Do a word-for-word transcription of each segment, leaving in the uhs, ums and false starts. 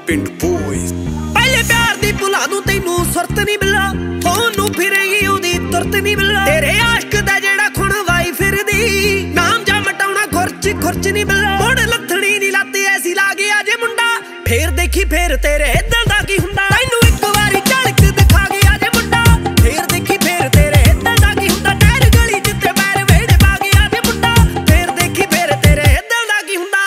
पिंड बॉयज पहले प्यार दी भुला दूं तैनू सुरत नहीं मिला थोनू फिरेगी ओदी तुरत नहीं मिला तेरे आशिक दा जेड़ा खुण वाई फिरदी नाम जा मटाउणा खुरच खुरच नहीं मिला मुड़ लथड़ी नी लत ऐसी ला गया जे मुंडा फेर देखी फेर तेरे दिल दा की हुंदा तैनू एक वारी झलक दिखा गया जे मुंडा फेर देखी फेर तेरे दिल दा की हुंदा टहर गली जिते पैर वेड़े पा गया जे मुंडा फेर देखी फेर तेरे दिल दा की हुंदा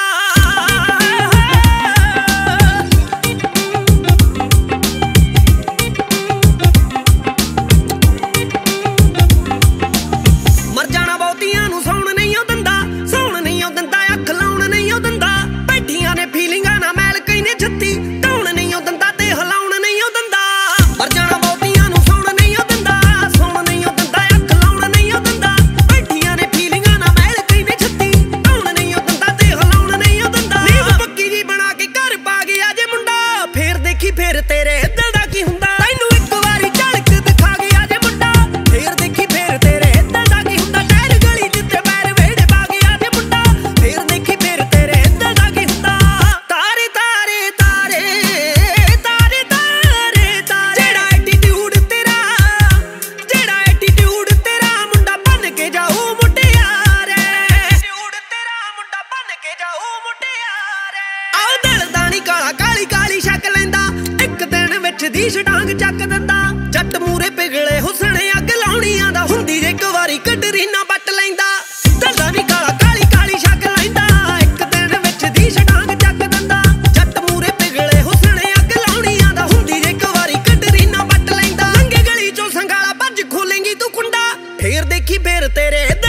फेर तेरे दिल दा की हुंदा तैनू एक वारी झलक दिखा गया जे मुंडा फेर देखी फेर तेरे दिल दा की हुंदा टहर गली जिते पैर वेड़े पा गया जे मुंडा फेर देखी फेर तेरे दिल दा की हुंदा तारे तारे तारे तारे तारे तारे जेड़ा एटीट्यूड तेरा जेड़ा एटीट्यूड तेरा मुंडा बन के जाऊ मुटियार एटीट्यूड तेरा मुंडा बन के जाऊ मुटियार आओ दिल दा नी काला काली काली शक लैंदा दी छटांग चक दिंदा जट मूरे पिघले हुसने अग लाउणी आंदा हुंदी एक वारी कटरीना बट लैंदा दिल दा नी काला काली काली शक लैंदा एक दिन विच दी छटांग चक दिंदा जट मूरे पिघले हुसने अग लाउणी आंदा हुंदी एक वारी कटरीना बट लैंदा लंगे गली चों संगाला भज खोलेंगी तू कुंडा फेर देखी फेर तेरे